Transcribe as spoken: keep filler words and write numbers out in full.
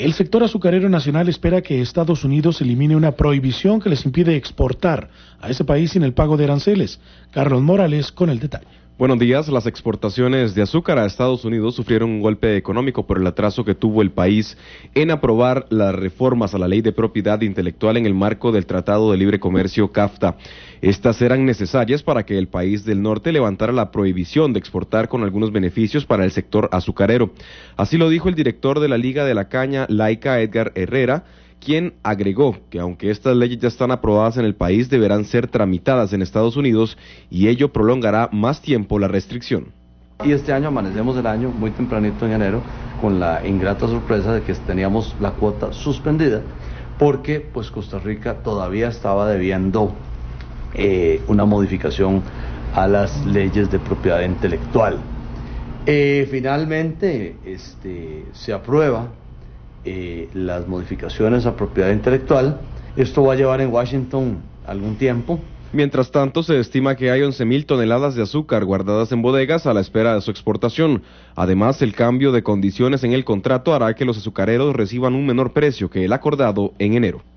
El sector azucarero nacional espera que Estados Unidos elimine una prohibición que les impide exportar a ese país sin el pago de aranceles. Carlos Morales con el detalle. Buenos días. Las exportaciones de azúcar a Estados Unidos sufrieron un golpe económico por el atraso que tuvo el país en aprobar las reformas a la ley de propiedad intelectual en el marco del Tratado de Libre Comercio CAFTA. Estas eran necesarias para que el país del norte levantara la prohibición de exportar con algunos beneficios para el sector azucarero. Así lo dijo el director de la Liga de la Caña Laica, Edgar Herrera, quien agregó que aunque estas leyes ya están aprobadas en el país, deberán ser tramitadas en Estados Unidos y ello prolongará más tiempo la restricción. Y este año amanecemos el año muy tempranito en enero con la ingrata sorpresa de que teníamos la cuota suspendida porque pues Costa Rica todavía estaba debiendo eh, una modificación a las leyes de propiedad intelectual. Eh, finalmente este, se aprueba Eh, las modificaciones a propiedad intelectual. Esto va a llevar en Washington algún tiempo. Mientras tanto, se estima que hay once mil toneladas de azúcar guardadas en bodegas a la espera de su exportación. Además, el cambio de condiciones en el contrato hará que los azucareros reciban un menor precio que el acordado en enero.